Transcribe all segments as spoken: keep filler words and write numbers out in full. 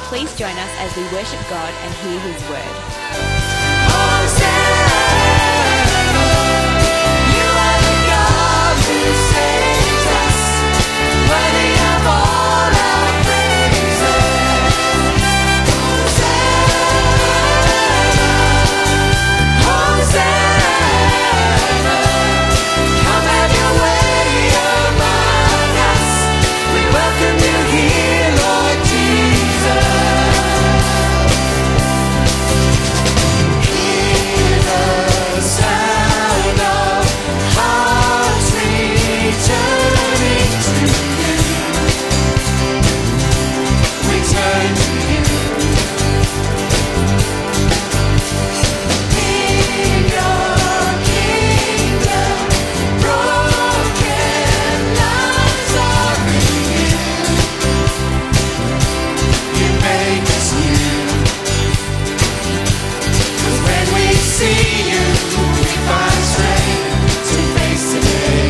Please join us as we worship God and hear His word. You are the God who saves us, worthy of all our praises. Hosanna, Hosanna, come have your way among us. We welcome you here, Lord Jesus. Hear the sound of hearts returning to you. We turn to you. In your kingdom, broken lives are renewed. You make us new. 'Cause when we see you, we find strength to face the day.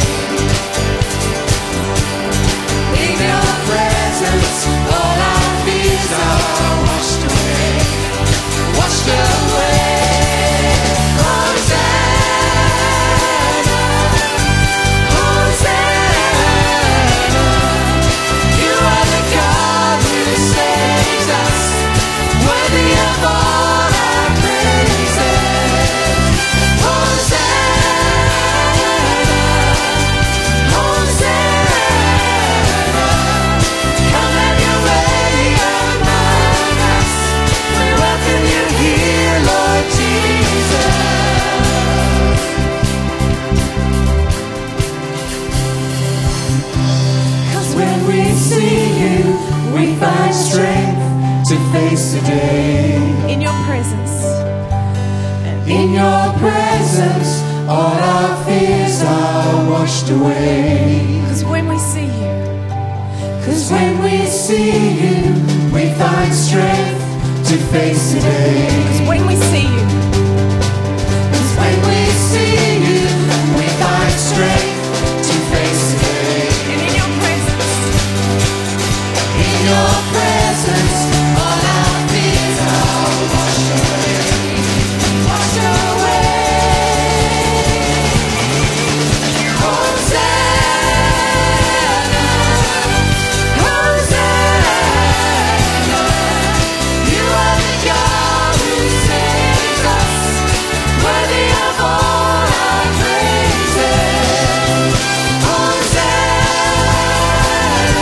In your presence, all our fears are washed away, washed away. Hosanna, Hosanna, you are the God who saves us, worthy of all our praises. Hosanna, Hosanna, come have your way among us. We welcome you here, Lord Jesus. 'Cause when we see you, we find strength to face the day. In your presence, In your presence, all our fears are washed away. because when we see you, 'Cause when we see you, we find strength to face the day. when we see you, 'Cause when we see you, we find strength to face the day. and in your presence, In your presence, all our fears are washed away. Washed away. Hosanna, Hosanna, you are the God who saves us, worthy of all our praises. Hosanna,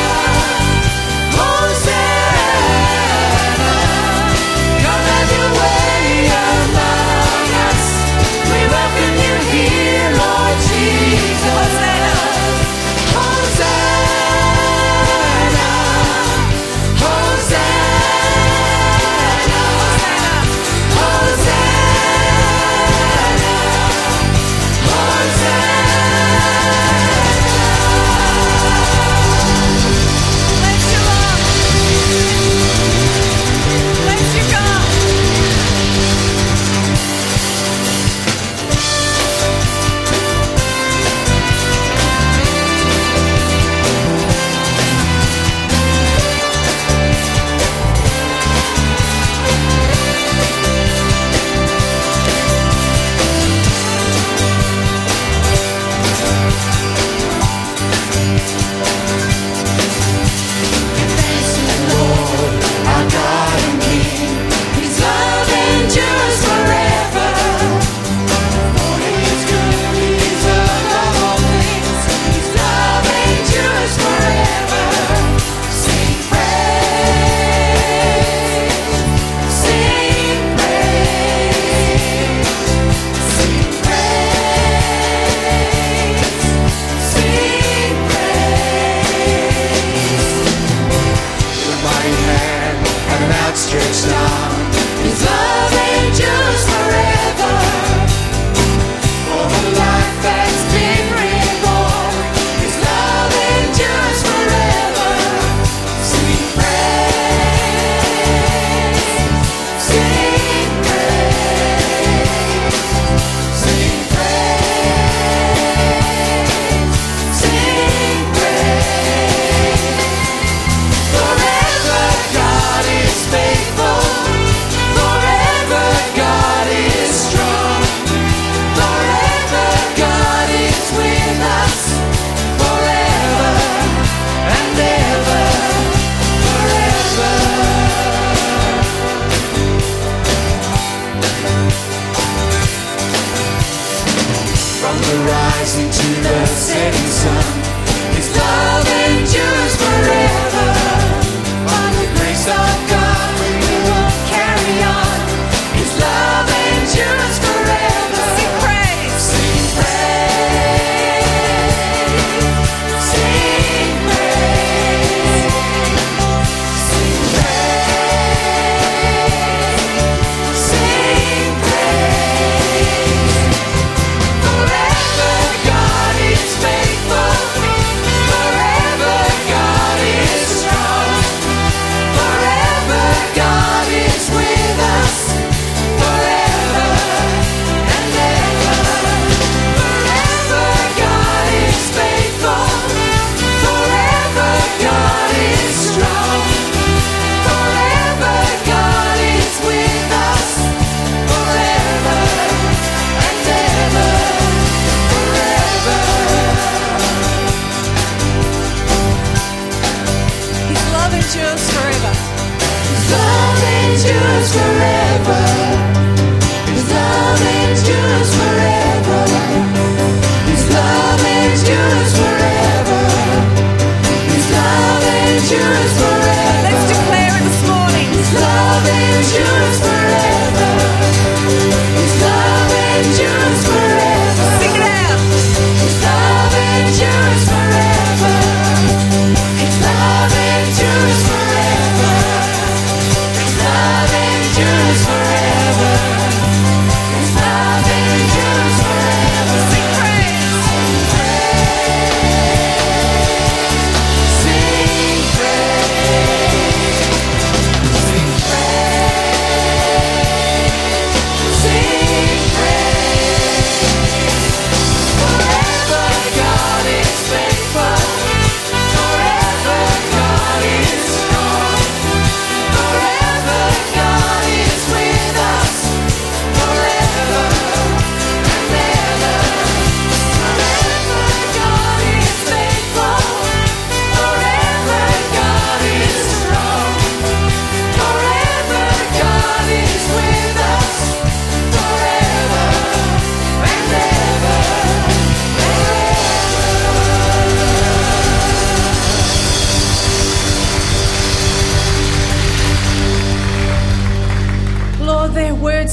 Hosanna, come have your way among us. We welcome you here, Lord Jesus. Hosanna, Hosanna, Hosanna, bless you, Lord. Bless you, God. Lord, our God and King, His love endures forever. For His good is above all things, His love endures forever. Sing praise, sing praise, sing praise.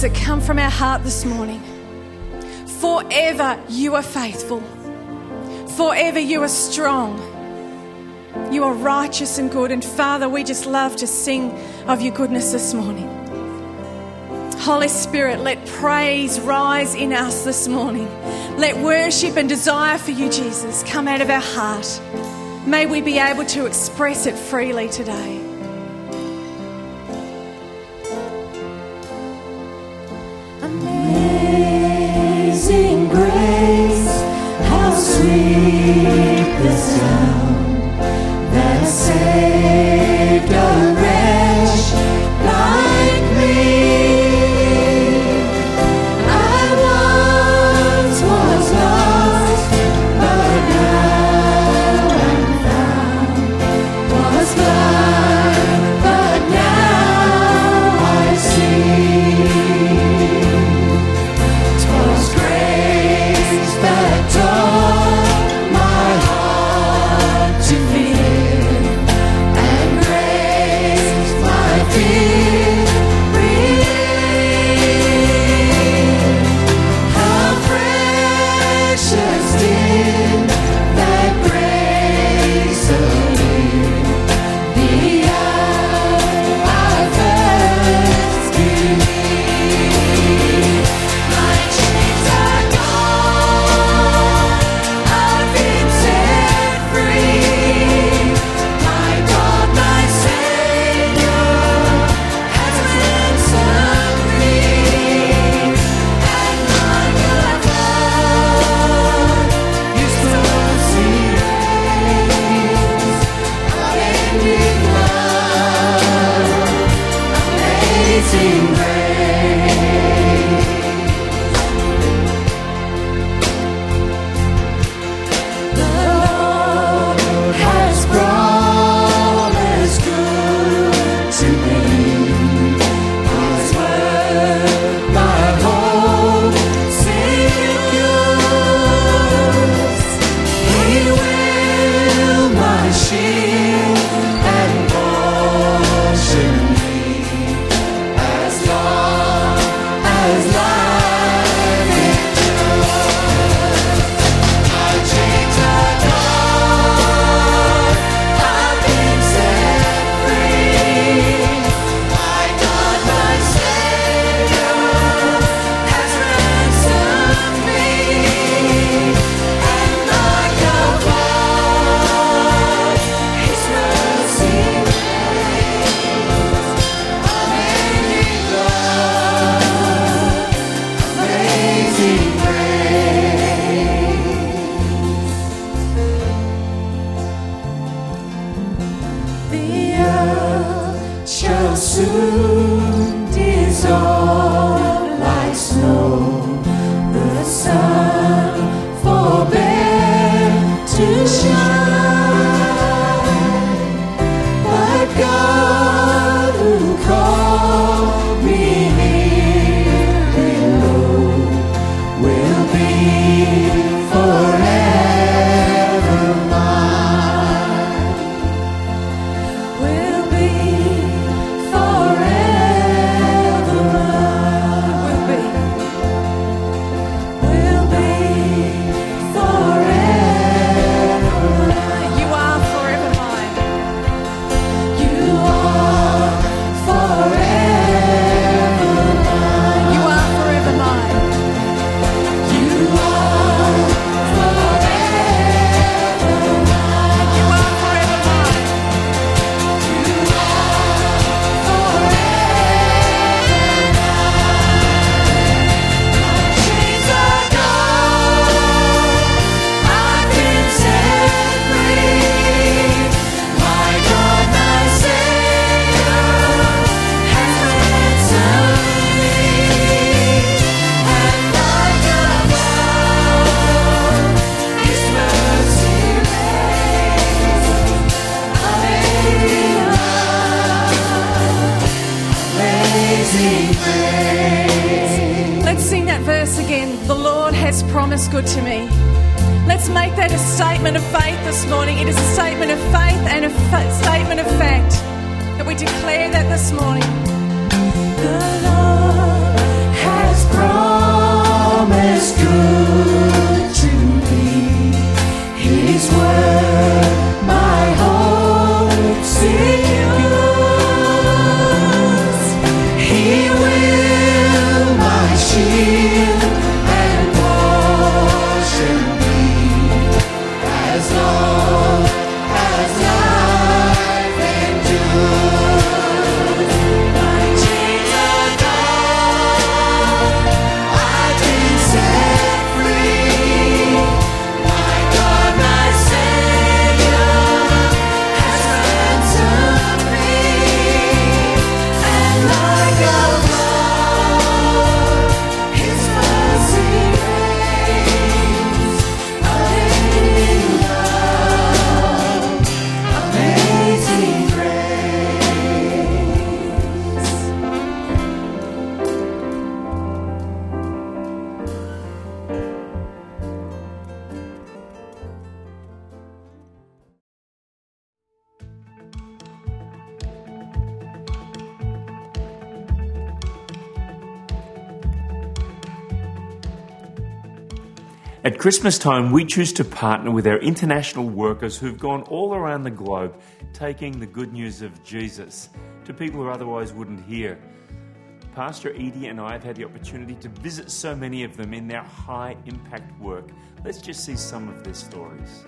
that come from our heart this morning. Forever you are faithful. Forever you are strong. You are righteous and good. And Father, we just love to sing of your goodness this morning. Holy Spirit, let praise rise in us this morning. Let worship and desire for you, Jesus, come out of our heart. May we be able to express it freely today. Amazing grace, how sweet the sound that saved a wretch like me. I once was lost, but now I'm found. Was blind, but now I see. 'Twas grace that taught my heart to fear, and grace my fear relieved. How precious did that grace appear the hour I first believed. My chains are gone, I've been set free. My God, my Savior, has ransomed me, and my God, His mercy reigns. Unending love, amazing grace. The Lord has promised good to me. His word my hope secures. He will my shield and portion be, as long as life endures. My chains are gone, I've been set free. My God, my Savior, has ransomed me, and my God, His mercy reigns. Unending love, amazing grace. The earth shall soon dissolve like snow. The sun forbear to shine, but God who called me here below will be forever mine. Will be forever mine. Will be. Will be forever mine. You are forever mine. You are forever mine. You are forever mine. You are forever mine. You are forever mine. You are forever mine. Chains are gone, I've been set free. My God, my Savior, has ransomed me, and my God, His mercy reigns. Unending love, amazing grace. Let's sing that verse again. The Lord has promised good to me. Let's make that a statement of faith this morning. It is a statement of faith and a fa- statement of fact that we declare that this morning. The Lord is good to me. His word, my hope secures. He will my shield and portion be, as long as life endures. My chains are gone, I've been set free. My God, my Savior, has ransomed me. And like a flood, His mercy reigns. Unending love, amazing grace. At Christmas time, we choose to partner with our international workers who've gone all around the globe taking the good news of Jesus to people who otherwise wouldn't hear. Pastor Edie and I have had the opportunity to visit so many of them in their high impact work. Let's just see some of their stories.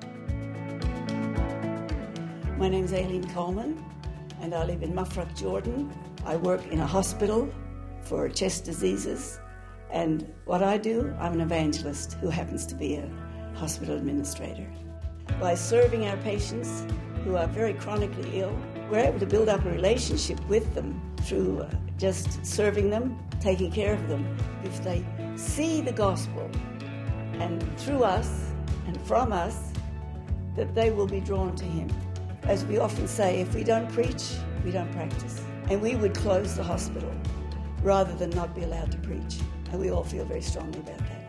My name's Aileen Coleman, and I live in Mafraq, Jordan. I work in a hospital for chest diseases, and what I do, I'm an evangelist who happens to be a hospital administrator. By serving our patients who are very chronically ill, we're able to build up a relationship with them through uh, just serving them, taking care of them. If they see the gospel, and through us and from us, that they will be drawn to Him. As we often say, if we don't preach, we don't practice. And we would close the hospital rather than not be allowed to preach. And we all feel very strongly about that.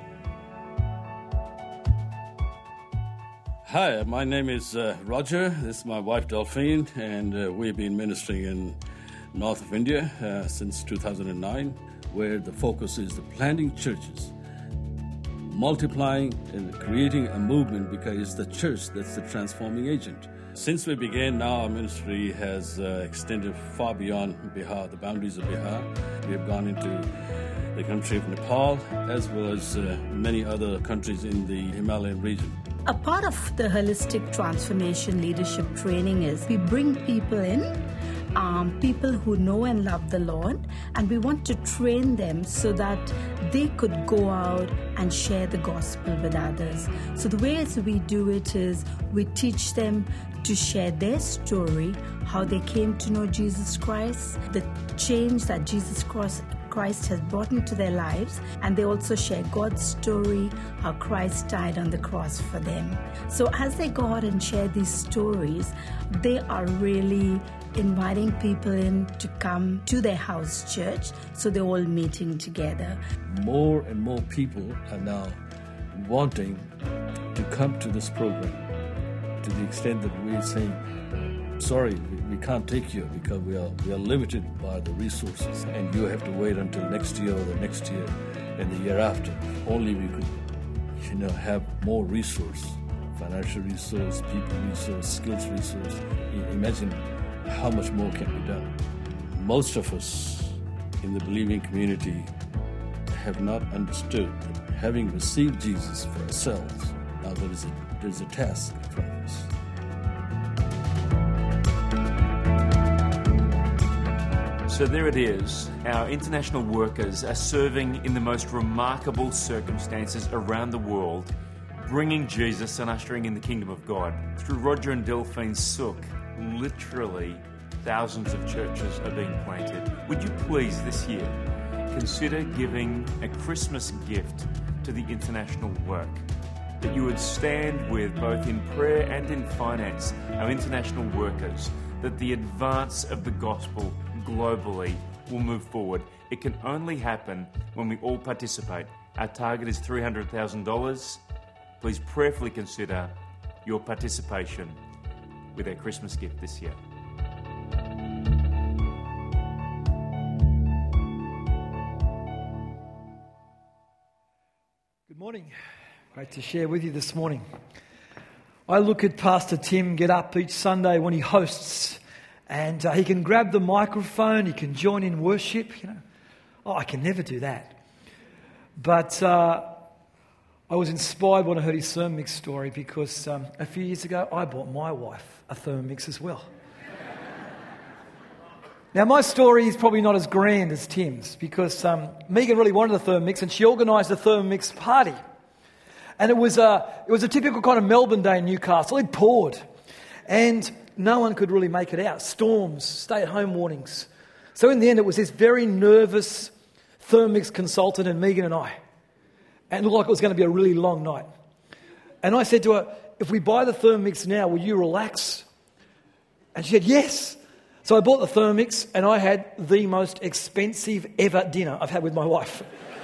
Hi, my name is uh, Roger. This is my wife Delphine, and uh, we've been ministering in north of India uh, since two thousand nine, where the focus is the planting churches, multiplying and creating a movement, because it's the church that's the transforming agent. Since we began, now our ministry has uh, extended far beyond Bihar, the boundaries of Bihar. We have gone into the country of Nepal, as well as uh, many other countries in the Himalayan region. A part of the holistic transformation leadership training is we bring people in, um, people who know and love the Lord, and we want to train them so that they could go out and share the gospel with others. So the ways we do it is we teach them to share their story, how they came to know Jesus Christ, the change that Jesus Christ Christ has brought into their lives, and they also share God's story, how Christ died on the cross for them. So as they go out and share these stories, they are really inviting people in to come to their house church, so they're all meeting together. More and more people are now wanting to come to this program, to the extent that we're saying, sorry, we, we can't take you because we are we are limited by the resources, and you have to wait until next year or the next year and the year after. Only we could, you know, have more resource, financial resource, people resource, skills resource. I- Imagine how much more can be done. Most of us in the believing community have not understood that having received Jesus for ourselves, now there is a, there's a task in front of us. So there it is. Our international workers are serving in the most remarkable circumstances around the world, bringing Jesus and ushering in the kingdom of God. Through Roger and Delphine's sook, literally thousands of churches are being planted. Would you please this year consider giving a Christmas gift to the international work? That you would stand with, both in prayer and in finance, our international workers, that the advance of the gospel globally will move forward. It can only happen when we all participate. Our target is three hundred thousand dollars. Please prayerfully consider your participation with our Christmas gift this year. Great to share with you this morning. I look at Pastor Tim get up each Sunday when he hosts, and uh, he can grab the microphone, he can join in worship. You know, oh, I can never do that. But uh, I was inspired when I heard his Thermomix story because um, a few years ago I bought my wife a Thermomix as well. Now, my story is probably not as grand as Tim's because um, Megan really wanted a Thermomix and she organised a Thermomix party. And it was, a, it was a typical kind of Melbourne day in Newcastle. It poured and no one could really make it out. Storms, stay-at-home warnings. So in the end, it was this very nervous Thermomix consultant and Megan and I. And it looked like it was going to be a really long night. And I said to her, if we buy the Thermomix now, will you relax? And she said, yes. So I bought the Thermomix and I had the most expensive ever dinner I've had with my wife.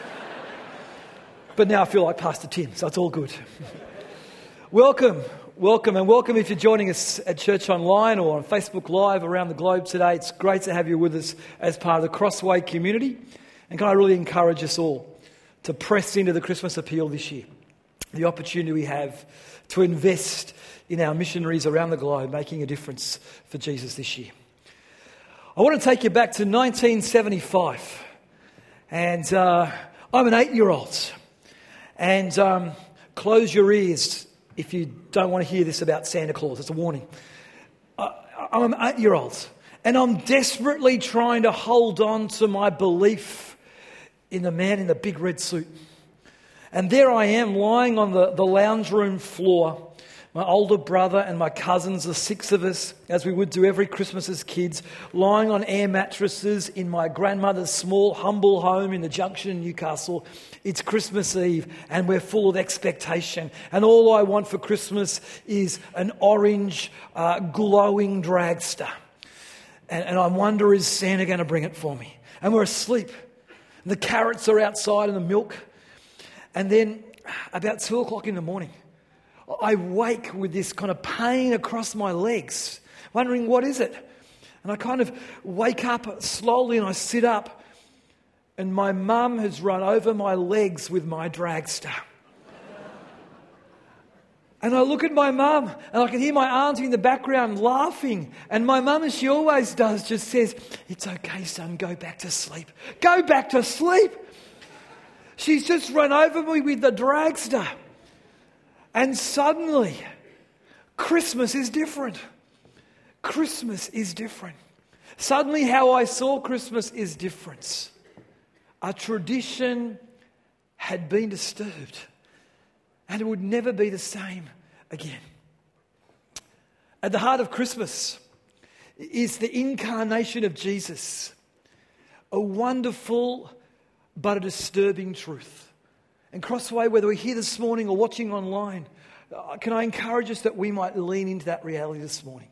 But now I feel like Pastor Tim, so it's all good. Welcome, welcome, and welcome if you're joining us at Church Online or on Facebook Live around the globe today. It's great to have you with us as part of the Crossway community. And can I really encourage us all to press into the Christmas appeal this year? The opportunity we have to invest in our missionaries around the globe, making a difference for Jesus this year. I want to take you back to nineteen seventy-five, and uh, I'm an eight-year-old. And um, close your ears if you don't want to hear this about Santa Claus. It's a warning. Uh, I'm an eight-year-old, and I'm desperately trying to hold on to my belief in the man in the big red suit. And there I am lying on the, the lounge room floor. My older brother and my cousins, the six of us, as we would do every Christmas as kids, lying on air mattresses in my grandmother's small, humble home in the Junction in Newcastle. It's Christmas Eve and we're full of expectation. And all I want for Christmas is an orange, uh, glowing dragster. And, and I wonder, is Santa going to bring it for me? And we're asleep. And the carrots are outside and the milk. And then about two o'clock in the morning, I wake with this kind of pain across my legs, wondering what is it? And I kind of wake up slowly and I sit up and my mum has run over my legs with my dragster. And I look at my mum and I can hear my auntie in the background laughing. And my mum, as she always does, just says, "It's okay, son, go back to sleep. Go back to sleep." She's just run over me with the dragster. And suddenly, Christmas is different. Christmas is different. Suddenly, how I saw Christmas is different. A tradition had been disturbed, and it would never be the same again. At the heart of Christmas is the incarnation of Jesus, a wonderful but a disturbing truth. And Crossway, whether we're here this morning or watching online, can I encourage us that we might lean into that reality this morning?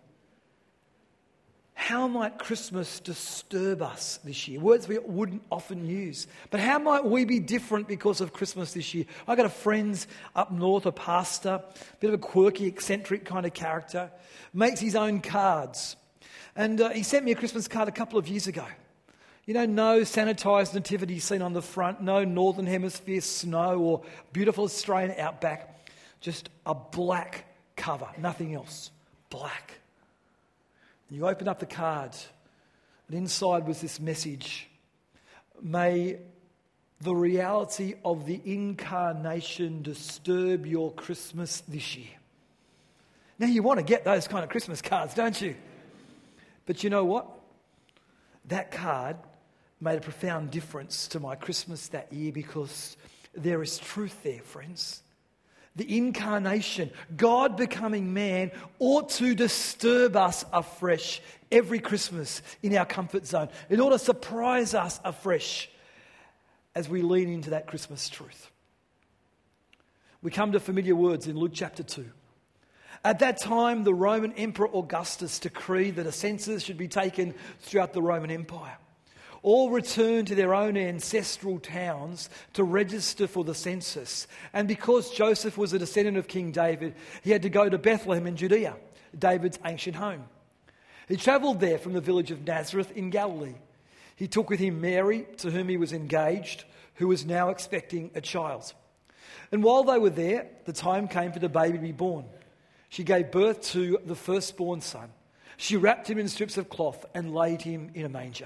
How might Christmas disturb us this year? Words we wouldn't often use. But how might we be different because of Christmas this year? I've got a friend up north, a pastor, a bit of a quirky, eccentric kind of character, makes his own cards. And uh, he sent me a Christmas card a couple of years ago. You know, no sanitised nativity scene on the front, no Northern Hemisphere snow or beautiful Australian outback, just a black cover, nothing else, black. And you open up the card and inside was this message: may the reality of the incarnation disturb your Christmas this year. Now you want to get those kind of Christmas cards, don't you? But you know what? That card made a profound difference to my Christmas that year because there is truth there, friends. The incarnation, God becoming man, ought to disturb us afresh every Christmas in our comfort zone. It ought to surprise us afresh as we lean into that Christmas truth. We come to familiar words in Luke chapter two. At that time, the Roman Emperor Augustus decreed that a census should be taken throughout the Roman Empire. All returned to their own ancestral towns to register for the census. And because Joseph was a descendant of King David, he had to go to Bethlehem in Judea, David's ancient home. He travelled there from the village of Nazareth in Galilee. He took with him Mary, to whom he was engaged, who was now expecting a child. And while they were there, the time came for the baby to be born. She gave birth to the firstborn son. She wrapped him in strips of cloth and laid him in a manger,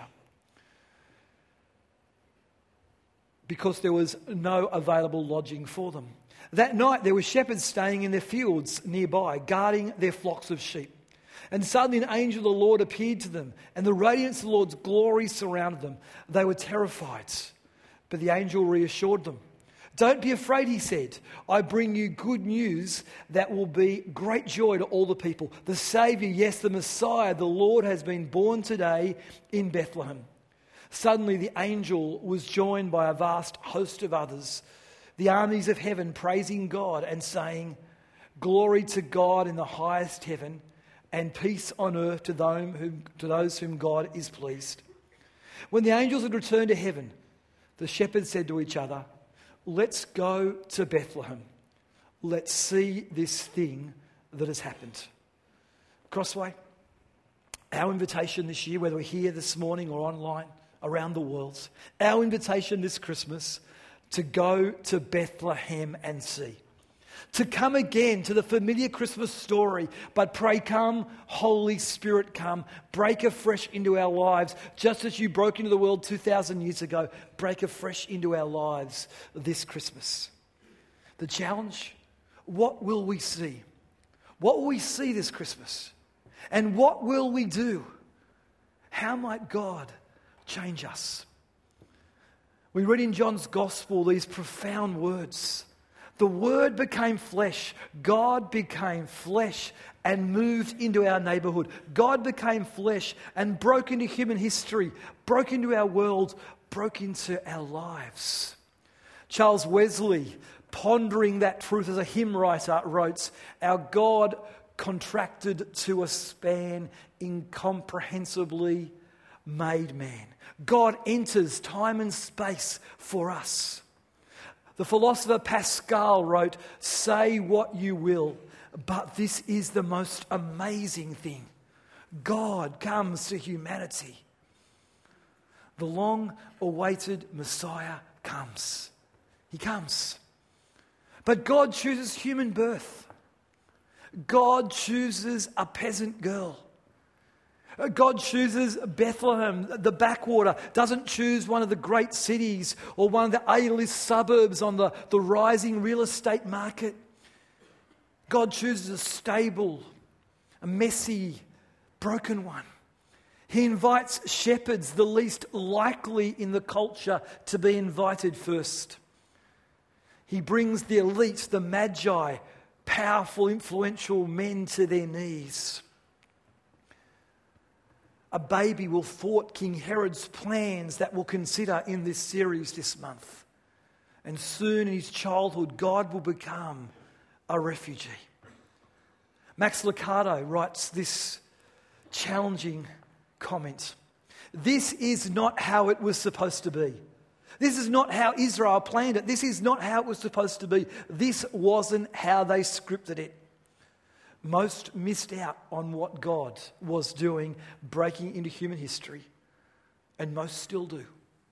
because there was no available lodging for them. That night there were shepherds staying in their fields nearby, guarding their flocks of sheep. And suddenly an angel of the Lord appeared to them, and the radiance of the Lord's glory surrounded them. They were terrified, but the angel reassured them. "Don't be afraid," he said. "I bring you good news that will be great joy to all the people. The Saviour, yes, the Messiah, the Lord, has been born today in Bethlehem." Suddenly the angel was joined by a vast host of others, the armies of heaven, praising God and saying, "Glory to God in the highest heaven, and peace on earth to those whom, to those whom God is pleased." When the angels had returned to heaven, the shepherds said to each other, "Let's go to Bethlehem. Let's see this thing that has happened." Crossway, our invitation this year, whether we're here this morning or online, around the world, our invitation this Christmas to go to Bethlehem and see. To come again to the familiar Christmas story, but pray, "Come, Holy Spirit, come. Break afresh into our lives, just as you broke into the world two thousand years ago. Break afresh into our lives this Christmas." The challenge, what will we see? What will we see this Christmas? And what will we do? How might God change us? We read in John's Gospel these profound words. The Word became flesh. God became flesh and moved into our neighbourhood. God became flesh and broke into human history, broke into our world, broke into our lives. Charles Wesley, pondering that truth as a hymn writer, wrote, "Our God contracted to a span, incomprehensibly made man." God enters time and space for us. The philosopher Pascal wrote, "Say what you will, but this is the most amazing thing. God comes to humanity." The long-awaited Messiah comes. He comes. But God chooses human birth. God chooses a peasant girl. God chooses Bethlehem, the backwater, doesn't choose one of the great cities or one of the A-list suburbs on the, the rising real estate market. God chooses a stable, a messy, broken one. He invites shepherds, the least likely in the culture to be invited first. He brings the elite, the magi, powerful, influential men to their knees. A baby will thwart King Herod's plans that we'll consider in this series this month. And soon in his childhood, God will become a refugee. Max Lucado writes this challenging comment. "This is not how it was supposed to be. This is not how Israel planned it. This is not how it was supposed to be. This wasn't how they scripted it." Most missed out on what God was doing, breaking into human history, and most still do.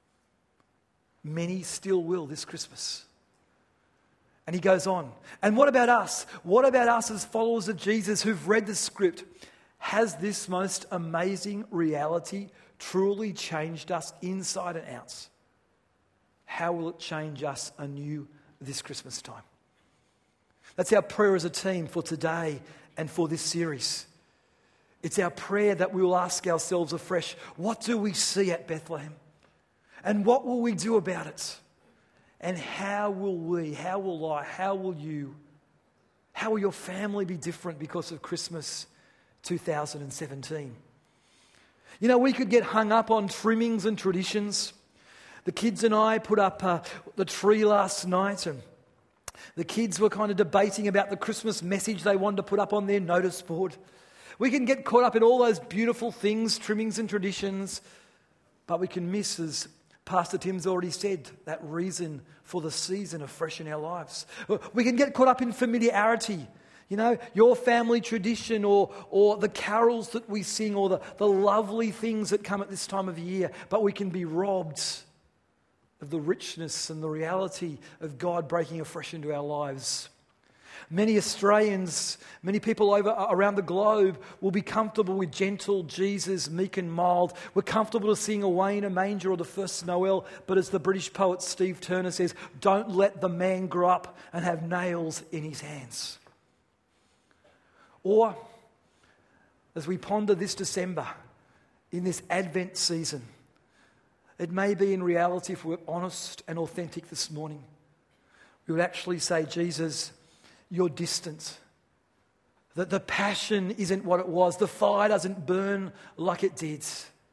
Many still will this Christmas. And he goes on. And what about us? What about us as followers of Jesus who've read the script? Has this most amazing reality truly changed us inside and out? How will it change us anew this Christmas time? That's our prayer as a team for today and for this series. It's our prayer that we will ask ourselves afresh, what do we see at Bethlehem? And what will we do about it? And how will we, how will I, how will you, how will your family be different because of Christmas two thousand seventeen? You know, we could get hung up on trimmings and traditions. The kids and I put up uh, the tree last night, and the kids were kind of debating about the Christmas message they wanted to put up on their notice board. We can get caught up in all those beautiful things, trimmings and traditions, but we can miss, as Pastor Tim's already said, that reason for the season afresh in our lives. We can get caught up in familiarity. You know, your family tradition or or the carols that we sing or the, the lovely things that come at this time of year, but we can be robbed of the richness and the reality of God breaking afresh into our lives. Many Australians, many people over around the globe will be comfortable with gentle Jesus, meek and mild. We're comfortable to sing Away in a Manger or the First Noel, but as the British poet Steve Turner says, don't let the man grow up and have nails in his hands. Or, as we ponder this December, in this Advent season, it may be in reality, if we're honest and authentic this morning, we would actually say, Jesus, you're distant. That the passion isn't what it was. The fire doesn't burn like it did.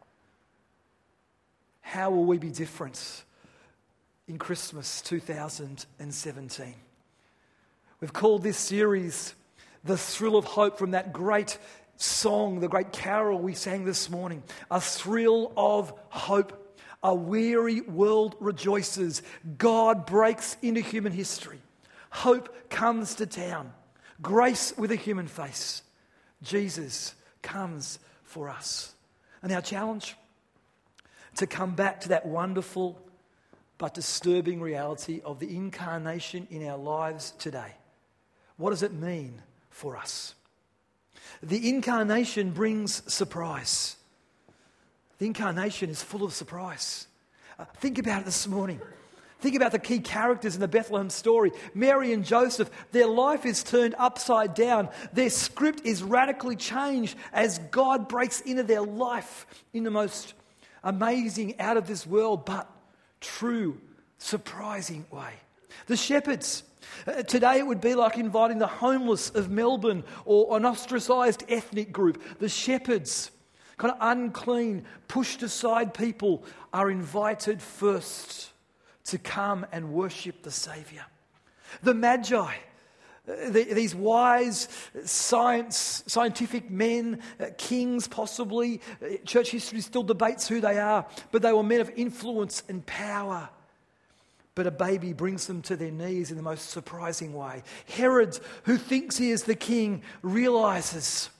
How will we be different in Christmas two thousand seventeen? We've called this series The Thrill of Hope, from that great song, the great carol we sang this morning. A thrill of hope. A weary world rejoices. God breaks into human history. Hope comes to town. Grace with a human face. Jesus comes for us. And our challenge? To come back to that wonderful but disturbing reality of the incarnation in our lives today. What does it mean for us? The incarnation brings surprise. The incarnation is full of surprise. Uh, think about it this morning. Think about the key characters in the Bethlehem story. Mary and Joseph, their life is turned upside down. Their script is radically changed as God breaks into their life in the most amazing, out of this world, but true, surprising way. The shepherds. Uh, today it would be like inviting the homeless of Melbourne or an ostracised ethnic group. The shepherds, kind of unclean, pushed aside people, are invited first to come and worship the Saviour. The Magi, the, these wise science, scientific men, uh, kings possibly, uh, church history still debates who they are, but they were men of influence and power. But a baby brings them to their knees in the most surprising way. Herod, who thinks he is the king, realises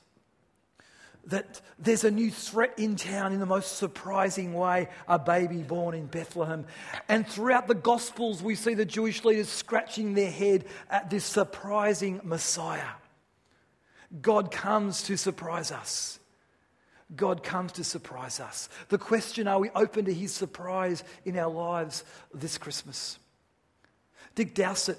that there's a new threat in town in the most surprising way, a baby born in Bethlehem. And throughout the Gospels, we see the Jewish leaders scratching their head at this surprising Messiah. God comes to surprise us. God comes to surprise us. The question, are we open to his surprise in our lives this Christmas? Dick Dowsett,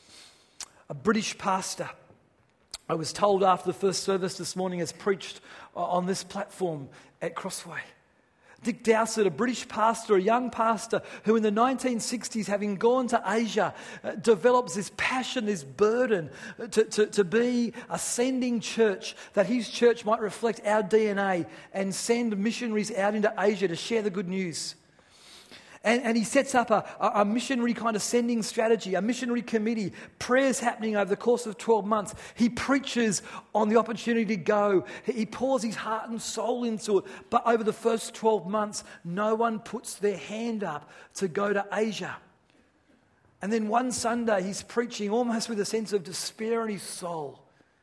a British pastor, I was told after the first service this morning, has preached on this platform at Crossway. Dick Dowsett, a British pastor, a young pastor who in the nineteen sixties, having gone to Asia, uh, develops this passion, this burden to, to, to be a sending church, that his church might reflect our D N A and send missionaries out into Asia to share the good news. And, and he sets up a, a missionary kind of sending strategy, a missionary committee, prayers happening over the course of twelve months. He preaches on the opportunity to go. He pours his heart and soul into it. But over the first twelve months, no one puts their hand up to go to Asia. And then one Sunday, he's preaching almost with a sense of despair in his soul.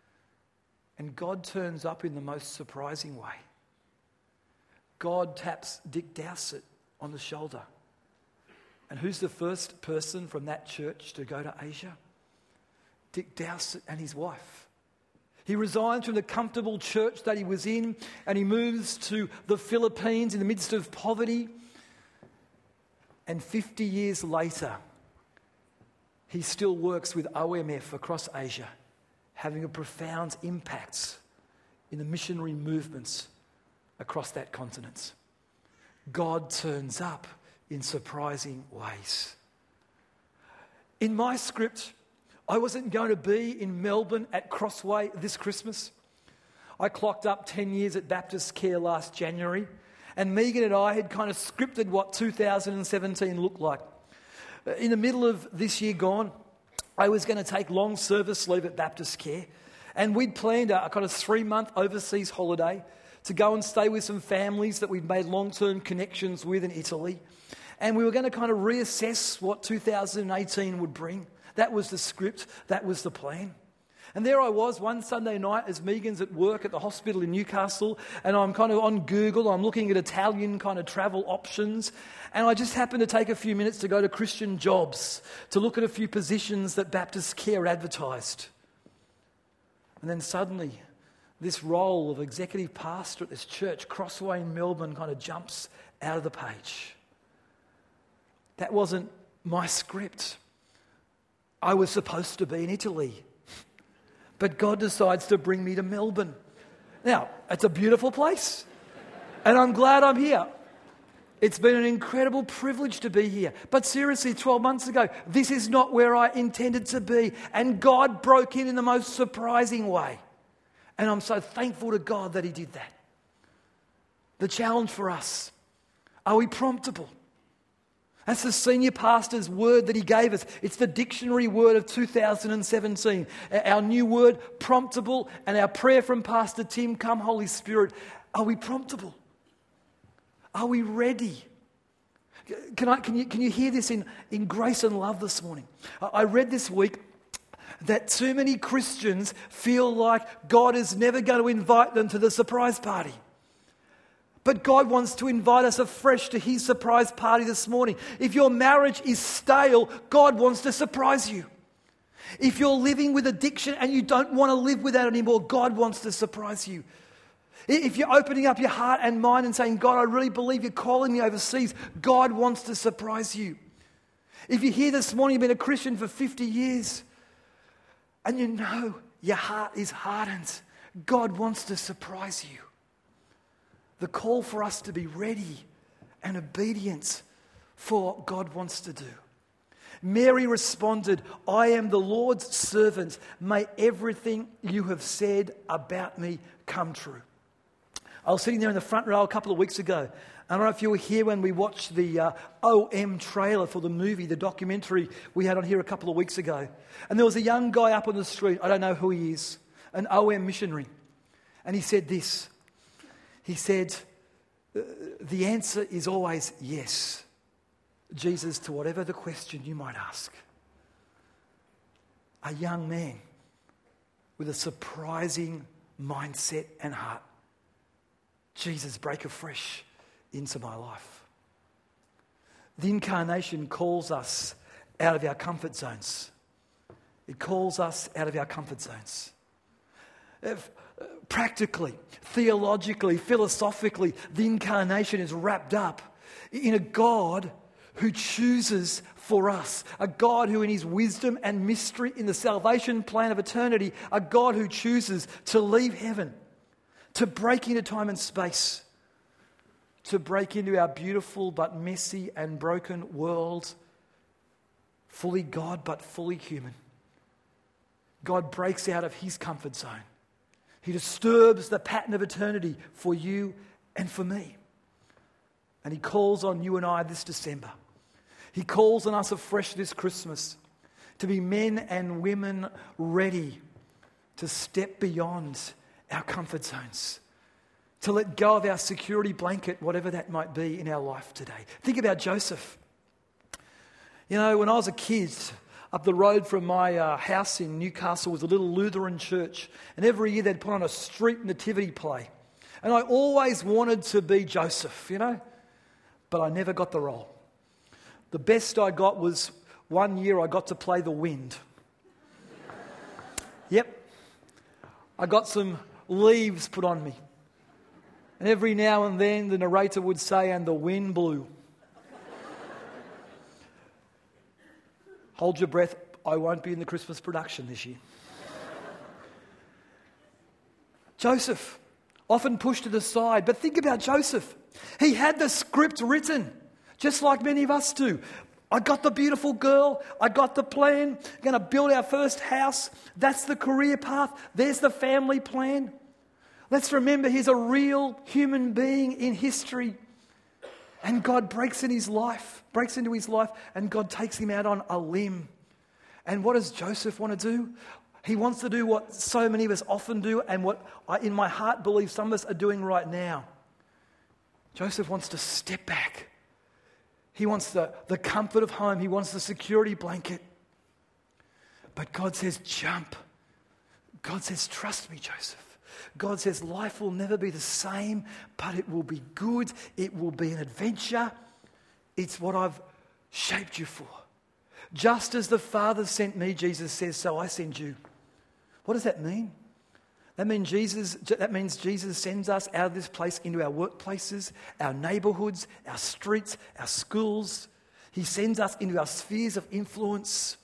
And God turns up in the most surprising way. God taps Dick Dowsett on the shoulder. And who's the first person from that church to go to Asia? Dick Dowsett and his wife. He resigns from the comfortable church that he was in, and he moves to the Philippines in the midst of poverty. And fifty years later, he still works with O M F across Asia, having a profound impact in the missionary movements across that continent. God turns up in surprising ways. In my script, I wasn't going to be in Melbourne at Crossway this Christmas. I clocked up ten years at Baptist Care last January, and Megan and I had kind of scripted what two thousand seventeen looked like. In the middle of this year gone, I was going to take long service leave at Baptist Care, and we'd planned a, a kind of three-month overseas holiday to go and stay with some families that we'd made long-term connections with in Italy. And we were going to kind of reassess what two thousand eighteen would bring. That was the script. That was the plan. And there I was one Sunday night as Megan's at work at the hospital in Newcastle, and I'm kind of on Google, I'm looking at Italian kind of travel options, and I just happened to take a few minutes to go to Christian Jobs to look at a few positions that Baptist Care advertised. And then suddenly, this role of executive pastor at this church, Crossway in Melbourne, kind of jumps out of the page. That wasn't my script. I was supposed to be in Italy. But God decides to bring me to Melbourne. Now, it's a beautiful place. And I'm glad I'm here. It's been an incredible privilege to be here. But seriously, twelve months ago, this is not where I intended to be. And God broke in in the most surprising way. And I'm so thankful to God that He did that. The challenge for us, are we promptable? That's the senior pastor's word that he gave us. It's the dictionary word of two thousand seventeen. Our new word, promptable, and our prayer from Pastor Tim, come Holy Spirit. Are we promptable? Are we ready? Can I? Can you? Can you hear this in, in Grace and Love this morning? I read this week that too many Christians feel like God is never going to invite them to the surprise party. But God wants to invite us afresh to His surprise party this morning. If your marriage is stale, God wants to surprise you. If you're living with addiction and you don't want to live with that anymore, God wants to surprise you. If you're opening up your heart and mind and saying, God, I really believe you're calling me overseas, God wants to surprise you. If you're here this morning, you've been a Christian for fifty years, and you know your heart is hardened, God wants to surprise you. The call for us to be ready and obedient for what God wants to do. Mary responded, I am the Lord's servant. May everything you have said about me come true. I was sitting there in the front row a couple of weeks ago. I don't know if you were here when we watched the uh, O M trailer for the movie, the documentary we had on here a couple of weeks ago. And there was a young guy up on the street, I don't know who he is, an O M missionary. And he said this. He said, the answer is always yes, Jesus, to whatever the question you might ask. A young man with a surprising mindset and heart. Jesus, break afresh into my life. The incarnation calls us out of our comfort zones. It calls us out of our comfort zones. If, Practically, theologically, philosophically, the incarnation is wrapped up in a God who chooses for us, a God who in His wisdom and mystery in the salvation plan of eternity, a God who chooses to leave heaven, to break into time and space, to break into our beautiful but messy and broken world, fully God but fully human. God breaks out of His comfort zone. He disturbs the pattern of eternity for you and for me. And He calls on you and I this December. He calls on us afresh this Christmas to be men and women ready to step beyond our comfort zones, to let go of our security blanket, whatever that might be in our life today. Think about Joseph. You know, when I was a kid, up the road from my uh, house in Newcastle was a little Lutheran church. And every year they'd put on a street nativity play. And I always wanted to be Joseph, you know. But I never got the role. The best I got was one year I got to play the wind. Yep. I got some leaves put on me. And every now and then the narrator would say, and the wind blew. Hold your breath, I won't be in the Christmas production this year. Joseph, often pushed to the side, but think about Joseph. He had the script written, just like many of us do. I got the beautiful girl, I got the plan, going to build our first house, that's the career path, there's the family plan. Let's remember he's a real human being in history. And God breaks in his life, breaks into his life, and God takes him out on a limb. And what does Joseph want to do? He wants to do what so many of us often do, and what I, in my heart, believe some of us are doing right now. Joseph wants to step back. He wants the, the comfort of home. He wants the security blanket. But God says, jump. God says, trust me, Joseph. God says, life will never be the same, but it will be good. It will be an adventure. It's what I've shaped you for. Just as the Father sent me, Jesus says, so I send you. What does that mean? That means Jesus, that means Jesus sends us out of this place into our workplaces, our neighborhoods, our streets, our schools. He sends us into our spheres of influence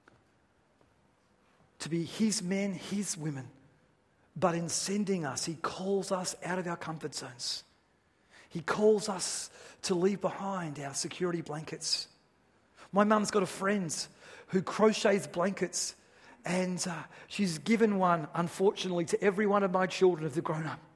to be his men, his women. But in sending us, he calls us out of our comfort zones. He calls us to leave behind our security blankets. My mum's got a friend who crochets blankets, and uh, she's given one, unfortunately, to every one of my children if they've grown up.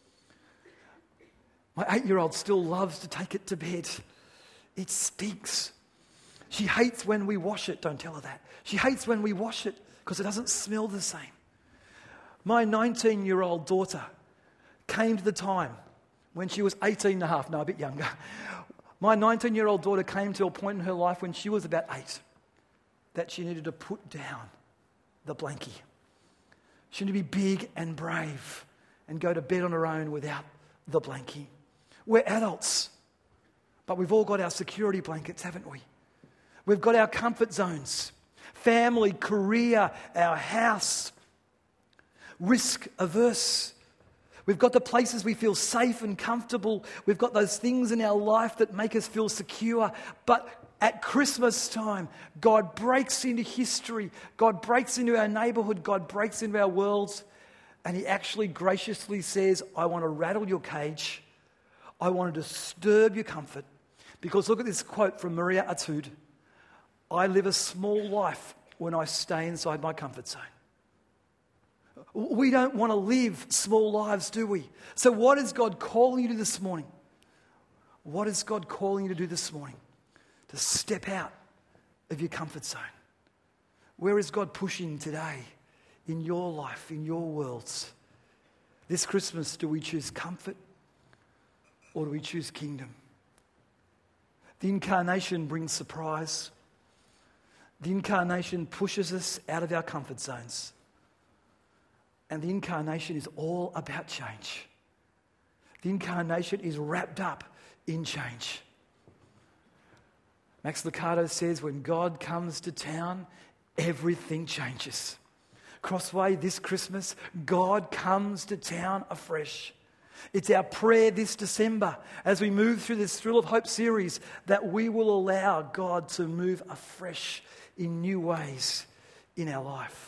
My eight-year-old still loves to take it to bed. It stinks. She hates when we wash it. Don't tell her that. She hates when we wash it because it doesn't smell the same. My nineteen-year-old daughter came to the time when she was eighteen and a half, no, a bit younger. My nineteen-year-old daughter came to a point in her life when she was about eight that she needed to put down the blankie. She needed to be big and brave and go to bed on her own without the blankie. We're adults, but we've all got our security blankets, haven't we? We've got our comfort zones, family, career, our house, risk averse. We've got the places we feel safe and comfortable. We've got those things in our life that make us feel secure. But at Christmas time, God breaks into history. God breaks into our neighborhood. God breaks into our worlds. And he actually graciously says, I want to rattle your cage. I want to disturb your comfort. Because look at this quote from Maria Atud. I live a small life when I stay inside my comfort zone. We don't want to live small lives, do we? So what is God calling you to this morning? What is God calling you to do this morning? To step out of your comfort zone. Where is God pushing today in your life, in your worlds? This Christmas, do we choose comfort or do we choose kingdom? The incarnation brings surprise. The incarnation pushes us out of our comfort zones. And the incarnation is all about change. The incarnation is wrapped up in change. Max Lucado says, when God comes to town, everything changes. Crossway, this Christmas, God comes to town afresh. It's our prayer this December, as we move through this Thrill of Hope series, that we will allow God to move afresh in new ways in our life.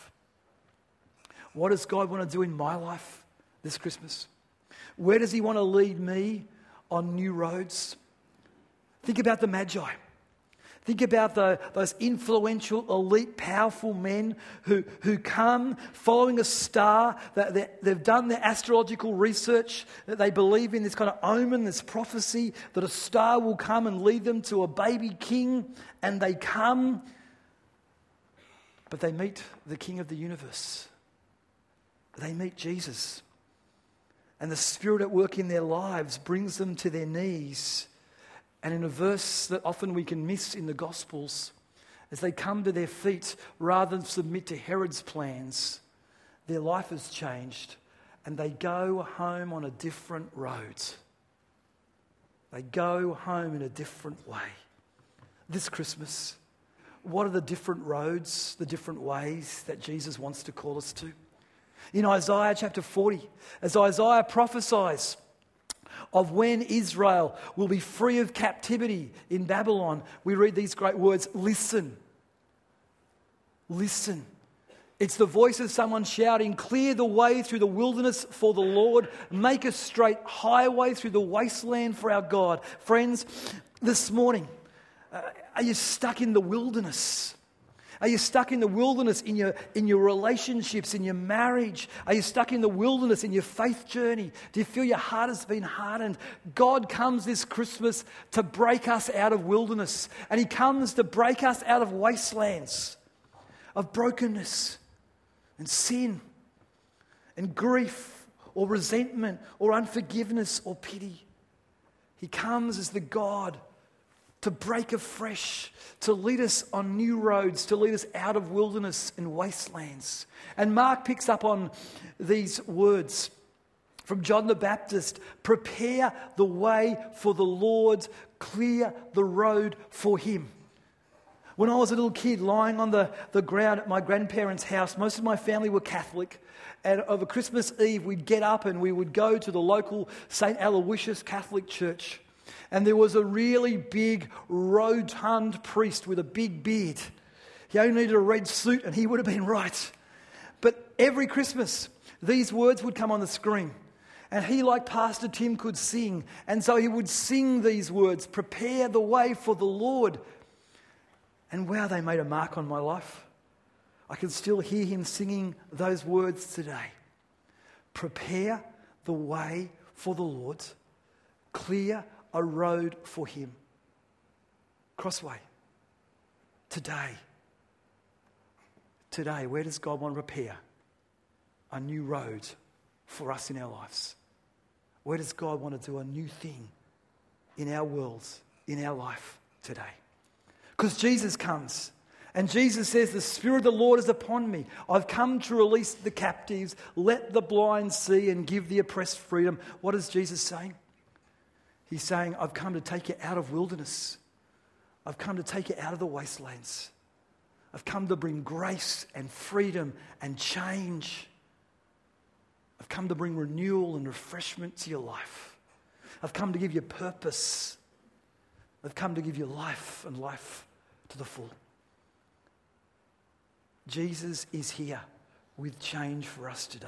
What does God want to do in my life this Christmas? Where does he want to lead me on new roads? Think about the Magi. Think about the, those influential, elite, powerful men who, who come following a star. That they, they've done their astrological research, that they believe in this kind of omen, this prophecy, that a star will come and lead them to a baby king. And they come, but they meet the King of the universe. They meet Jesus. And the Spirit at work in their lives brings them to their knees. And in a verse that often we can miss in the Gospels, as they come to their feet, rather than submit to Herod's plans, their life has changed and they go home on a different road. They go home in a different way. This Christmas, what are the different roads, the different ways that Jesus wants to call us to? In Isaiah chapter forty, as Isaiah prophesies of when Israel will be free of captivity in Babylon, we read these great words, listen. Listen. It's the voice of someone shouting, clear the way through the wilderness for the Lord, make a straight highway through the wasteland for our God. Friends, this morning, uh, are you stuck in the wilderness? Are you stuck in the wilderness in your, in your relationships, in your marriage? Are you stuck in the wilderness in your faith journey? Do you feel your heart has been hardened? God comes this Christmas to break us out of wilderness. And he comes to break us out of wastelands of brokenness and sin and grief or resentment or unforgiveness or pity. He comes as the God to break afresh, to lead us on new roads, to lead us out of wilderness and wastelands. And Mark picks up on these words from John the Baptist: prepare the way for the Lord, clear the road for him. When I was a little kid lying on the, the ground at my grandparents' house, most of my family were Catholic. And over Christmas Eve, we'd get up and we would go to the local Saint Aloysius Catholic Church. And there was a really big, rotund priest with a big beard. He only needed a red suit and he would have been right. But every Christmas, these words would come on the screen. And he, like Pastor Tim, could sing. And so he would sing these words: prepare the way for the Lord. And wow, they made a mark on my life. I can still hear him singing those words today. Prepare the way for the Lord. Clear a road for him. Crossway. Today. Today, where does God want to prepare a new road for us in our lives? Where does God want to do a new thing in our world, in our life today? Because Jesus comes. And Jesus says, the Spirit of the Lord is upon me. I've come to release the captives, let the blind see, and give the oppressed freedom. What is Jesus saying? He's saying, I've come to take you out of wilderness. I've come to take you out of the wastelands. I've come to bring grace and freedom and change. I've come to bring renewal and refreshment to your life. I've come to give you purpose. I've come to give you life and life to the full. Jesus is here with change for us today.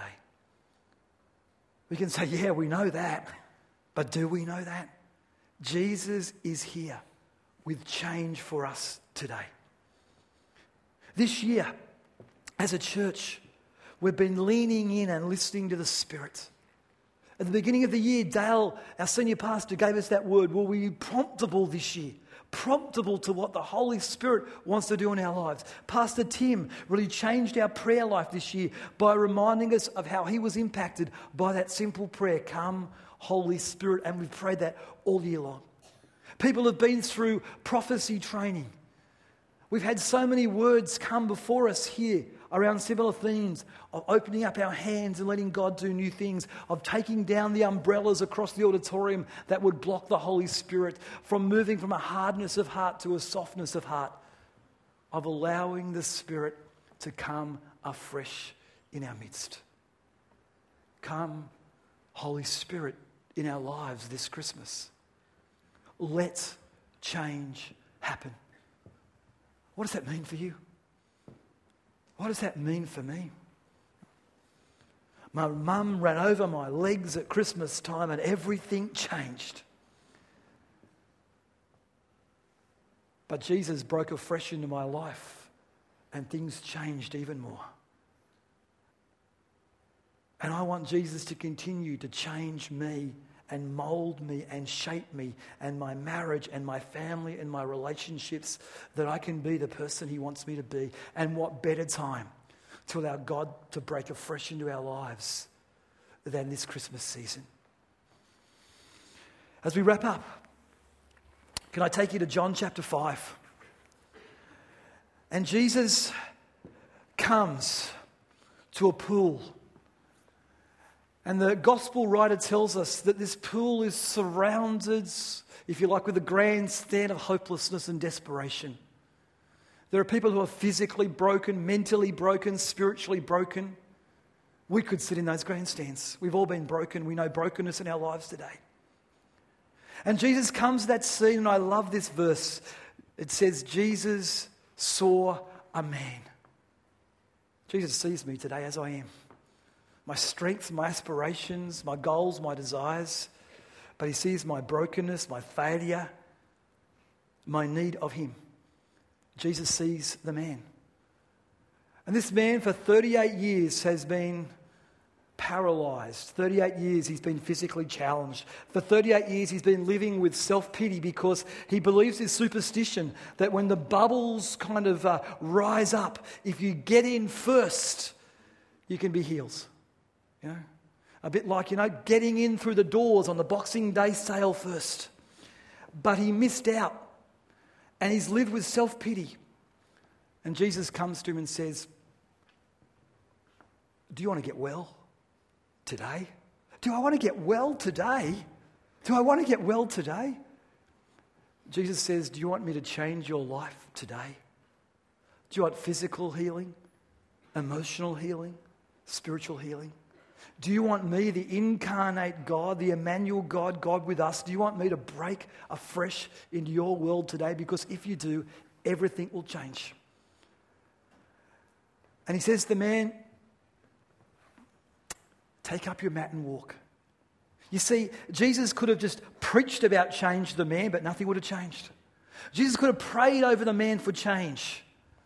We can say, yeah, we know that. But do we know that? Jesus is here with change for us today. This year, as a church, we've been leaning in and listening to the Spirit. At the beginning of the year, Dale, our senior pastor, gave us that word. Will we be promptable this year? Promptable to what the Holy Spirit wants to do in our lives. Pastor Tim really changed our prayer life this year by reminding us of how he was impacted by that simple prayer, come, Holy Spirit, and we've prayed that all year long. People have been through prophecy training. We've had so many words come before us here around similar themes of opening up our hands and letting God do new things, of taking down the umbrellas across the auditorium that would block the Holy Spirit, from moving from a hardness of heart to a softness of heart, of allowing the Spirit to come afresh in our midst. Come, Holy Spirit, in our lives this Christmas. Let change happen. What does that mean for you? What does that mean for me? My mum ran over my legs at Christmas time and everything changed. But Jesus broke afresh into my life and things changed even more. And I want Jesus to continue to change me and mold me and shape me and my marriage and my family and my relationships, that I can be the person he wants me to be. And what better time to allow God to break afresh into our lives than this Christmas season. As we wrap up, can I take you to John chapter five? And Jesus comes to a pool. And the gospel writer tells us that this pool is surrounded, if you like, with a grandstand of hopelessness and desperation. There are people who are physically broken, mentally broken, spiritually broken. We could sit in those grandstands. We've all been broken. We know brokenness in our lives today. And Jesus comes to that scene, and I love this verse. It says, Jesus saw a man. Jesus sees me today as I am. My strengths, my aspirations, my goals, my desires. But he sees my brokenness, my failure, my need of him. Jesus sees the man. And this man for thirty-eight years has been paralyzed. thirty-eight years he's been physically challenged. For thirty-eight years he's been living with self-pity because he believes this superstition that when the bubbles kind of uh, rise up, if you get in first, you can be healed. You know, a bit like, you know, getting in through the doors on the Boxing Day sale first. But he missed out and he's lived with self-pity. And Jesus comes to him and says, do you want to get well today? Do I want to get well today? Do I want to get well today? Jesus says, do you want me to change your life today? Do you want physical healing, emotional healing, spiritual healing? Do you want me, the incarnate God, the Emmanuel God, God with us, do you want me to break afresh into your world today? Because if you do, everything will change. And he says to the man, take up your mat and walk. You see, Jesus could have just preached about change to the man, but nothing would have changed. Jesus could have prayed over the man for change.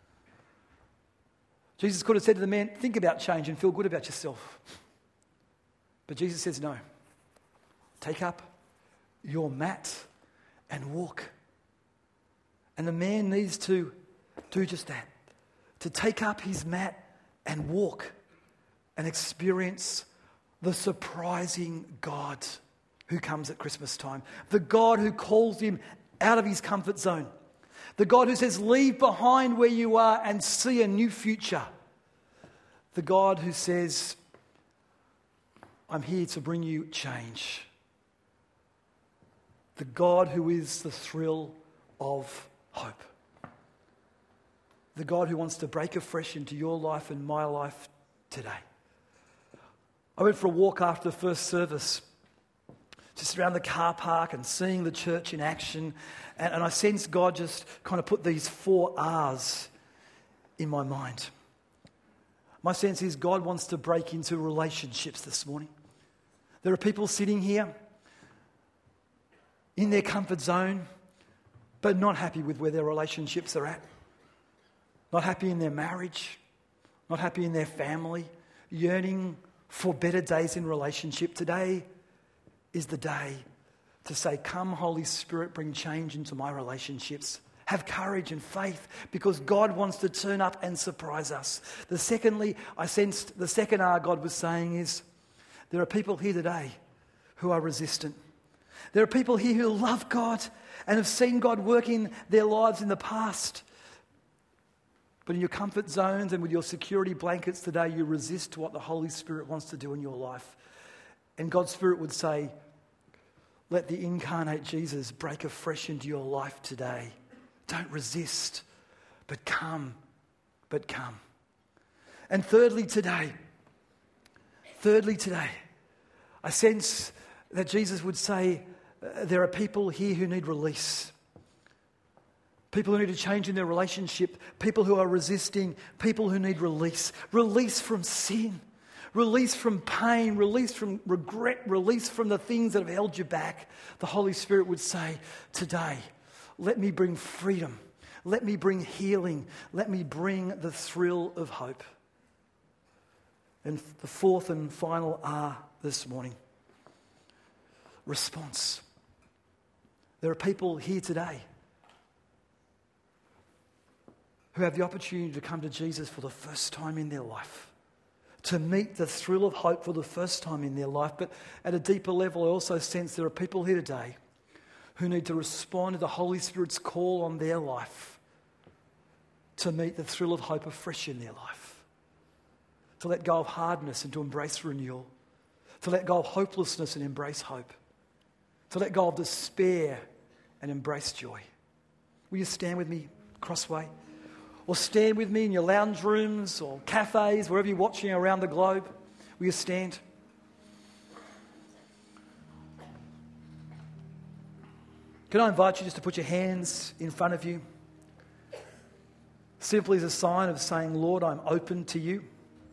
Jesus could have said to the man, think about change and feel good about yourself. But Jesus says, no. Take up your mat and walk. And the man needs to do just that. To take up his mat and walk and experience the surprising God who comes at Christmas time. The God who calls him out of his comfort zone. The God who says, leave behind where you are and see a new future. The God who says, I'm here to bring you change. The God who is the thrill of hope. The God who wants to break afresh into your life and my life today. I went for a walk after the first service, just around the car park and seeing the church in action. And, and I sensed God just kind of put these four R's in my mind. My sense is God wants to break into relationships this morning. There are people sitting here in their comfort zone, but not happy with where their relationships are at. Not happy in their marriage, not happy in their family, yearning for better days in relationship. Today is the day to say, come Holy Spirit, bring change into my relationships. Have courage and faith because God wants to turn up and surprise us. The secondly, I sensed the second R God was saying is, there are people here today who are resistant. There are people here who love God and have seen God work in their lives in the past. But in your comfort zones and with your security blankets today, you resist what the Holy Spirit wants to do in your life. And God's Spirit would say, let the incarnate Jesus break afresh into your life today. Don't resist, but come, but come. And thirdly today, thirdly today, I sense that Jesus would say, uh, there are people here who need release. People who need to change in their relationship, people who are resisting, people who need release. Release from sin, release from pain, release from regret, release from the things that have held you back. The Holy Spirit would say, today, let me bring freedom. Let me bring healing. Let me bring the thrill of hope. And the fourth and final R this morning, response. There are people here today who have the opportunity to come to Jesus for the first time in their life, to meet the thrill of hope for the first time in their life. But at a deeper level, I also sense there are people here today who need to respond to the Holy Spirit's call on their life to meet the thrill of hope afresh in their life, to let go of hardness and to embrace renewal, to let go of hopelessness and embrace hope, to let go of despair and embrace joy. Will you stand with me, Crossway? Or stand with me in your lounge rooms or cafes, wherever you're watching around the globe. Will you stand? Can I invite you just to put your hands in front of you? Simply as a sign of saying, Lord, I'm open to you.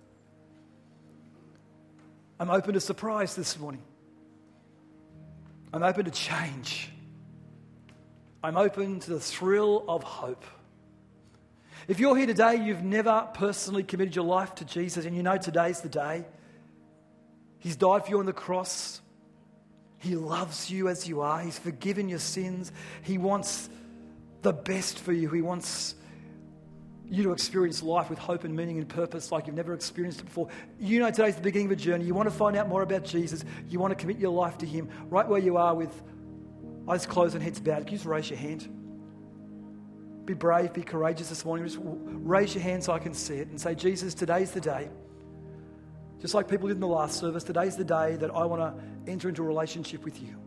I'm open to surprise this morning. I'm open to change. I'm open to the thrill of hope. If you're here today, you've never personally committed your life to Jesus, and you know today's the day. He's died for you on the cross. He loves you as you are. He's forgiven your sins. He wants the best for you. He wants you to experience life with hope and meaning and purpose like you've never experienced it before. You know today's the beginning of a journey. You want to find out more about Jesus. You want to commit your life to Him. Right where you are with eyes closed and heads bowed, can you just raise your hand? be brave, be courageous this morning. Just raise your hand so I can see it and say, Jesus, today's the day. Just like people did in the last service, today's the day that I want to enter into a relationship with you.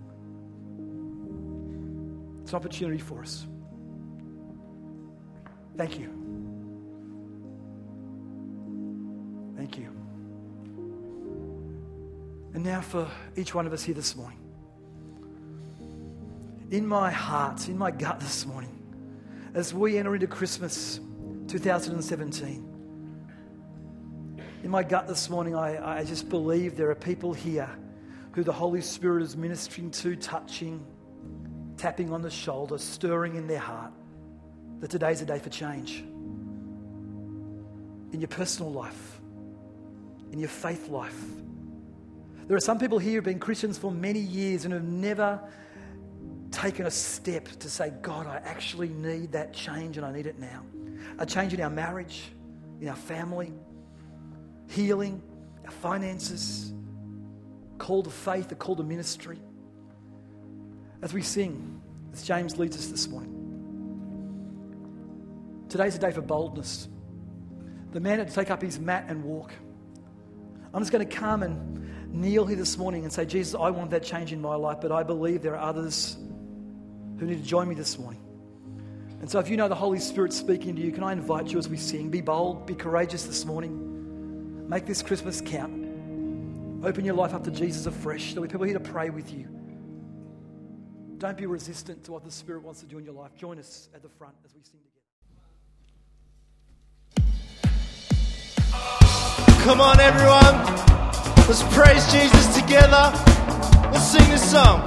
It's an opportunity for us. Thank you. Thank you. And now for each one of us here this morning. In my heart, in my gut this morning, as we enter into Christmas two thousand seventeen, in my gut this morning, I, I just believe there are people here who the Holy Spirit is ministering to, touching, tapping on the shoulder, stirring in their heart, that today's a day for change. In your personal life, in your faith life. There are some people here who have been Christians for many years and have never taken a step to say, God, I actually need that change and I need it now. A change in our marriage, in our family, healing, our finances, call to faith, a call to ministry. As we sing, as James leads us this morning, today's a day for boldness. The man had to take up his mat and walk. I'm just going to come and kneel here this morning and say, Jesus, I want that change in my life, but I believe there are others who need to join me this morning. And so if you know the Holy Spirit speaking to you, can I invite you as we sing, be bold, be courageous this morning. Make this Christmas count. Open your life up to Jesus afresh. There'll be people here to pray with you. Don't be resistant to what the Spirit wants to do in your life. Join us at the front as we sing together. Come on, everyone. Let's praise Jesus together. Let's sing this song.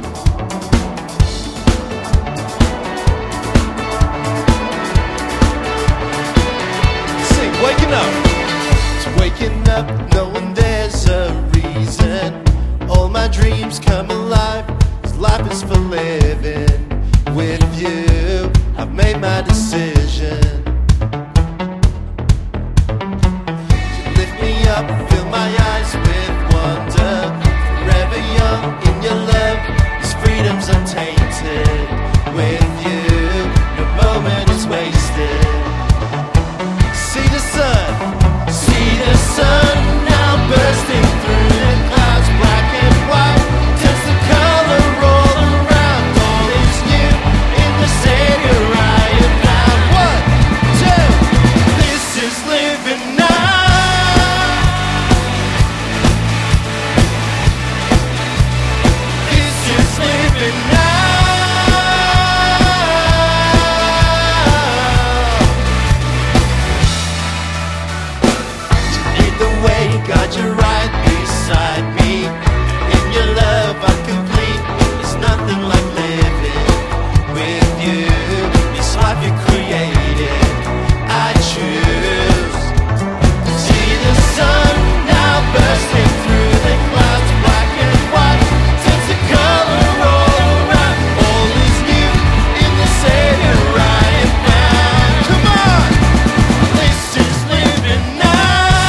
Sing, waking up. It's waking up, knowing there's a reason. All my dreams come alive. This life is for living. With you, I've made my decision. Up, fill my eyes with wonder. Forever young in your love, this freedom's untainted. With you, no moment is wasted. See the sun, see the sun now bursting through the clouds, black and white, turns the color all around. All is new in the Savior I am found. One, two, this is living now. God, you're right beside me. In your love I'm complete. There's nothing like living with you. This life you created, I choose. See the sun now bursting through the clouds, black and white, turns the color all around. All is new in the Savior I am found. Come on, this is living now.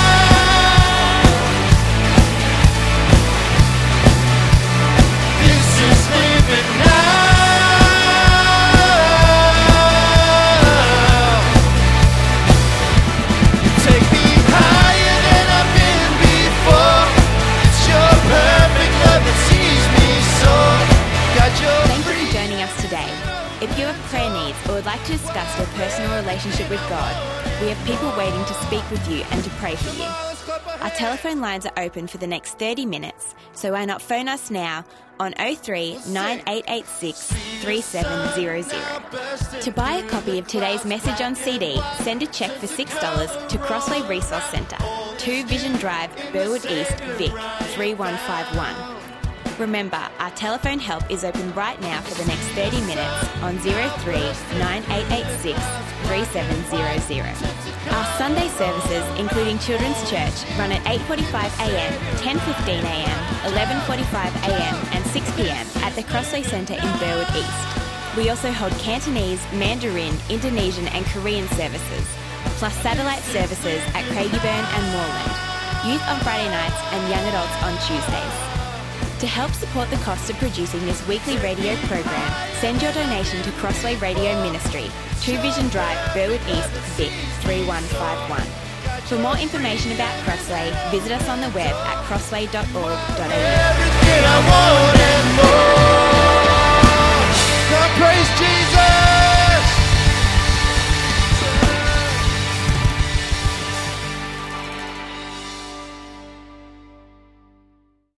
If you have prayer needs or would like to discuss your personal relationship with God, we have people waiting to speak with you and to pray for you. Our telephone lines are open for the next thirty minutes, so why not phone us now on oh three nine eight eight six three seven zero zero. To buy a copy of today's message on C D, send a cheque for six dollars to Crossway Resource Centre, two Vision Drive, Burwood East, Vic, three one five one. Remember, our telephone help is open right now for the next thirty minutes on oh three nine eight eight six three seven zero zero. Our Sunday services, including Children's Church, run at eight forty-five a m, ten fifteen a m, eleven forty-five a m and six p m at the Crossway Centre in Burwood East. We also hold Cantonese, Mandarin, Indonesian and Korean services, plus satellite services at Craigieburn and Moreland, youth on Friday nights and young adults on Tuesdays. To help support the cost of producing this weekly radio program, send your donation to Crossway Radio Ministry, True Vision Drive, Burwood East, Vic three one five one. For more information about Crossway, visit us on the web at crossway dot org dot a u. Everything I want and more. God praise Jesus.